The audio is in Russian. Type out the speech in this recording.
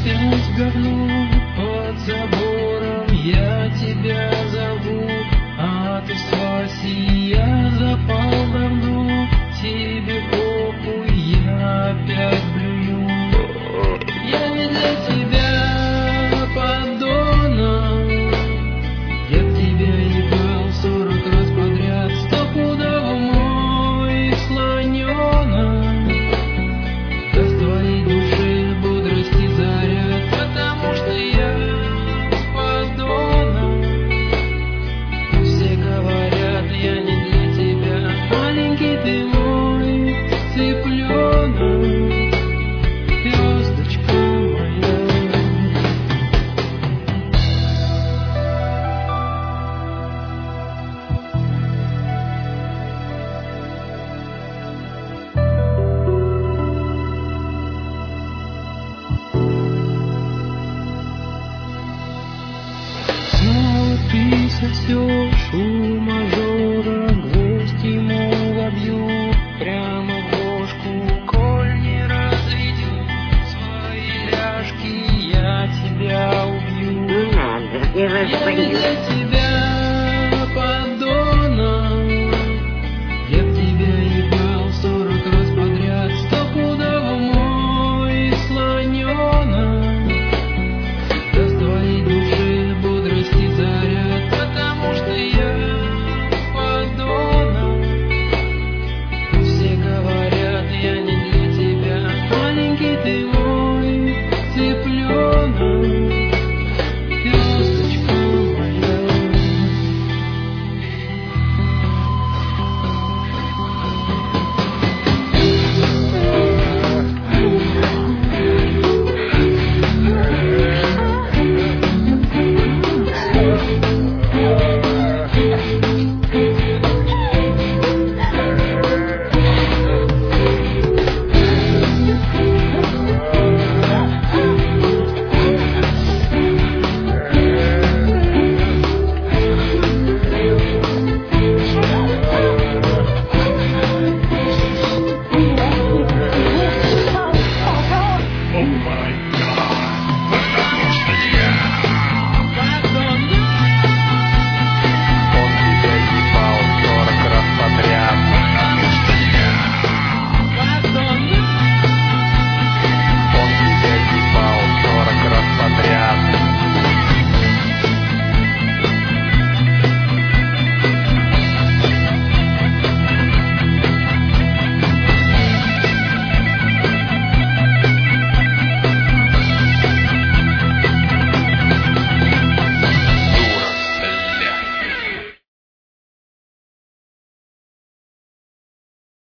опять говно под забором, я тебя зову, а ты с Васей, я запал давно, тебе похуй, я опять блюю. Я не для тебя, поддона, я в тебя ебал 40 раз подряд, стопудово мой слоненок, даст твоей душе бодрости заряд, потому что я поддона. Все говорят, я не для тебя, маленький ты мой цыпленок, звездочка моя. Снова ты сосешь у мажора, гвоздь ему вобью прямо в бошку, коль не разведет свои ляжки, я тебя убью. Не надо, я вас Я не боюсь. для тебя, поддона, я в тебя ебал 40 раз подряд, стопудово мой слоненок, даст твоей душе бодрости заряд, потому что я поддона. Все говорят, я не для тебя, маленький ты мой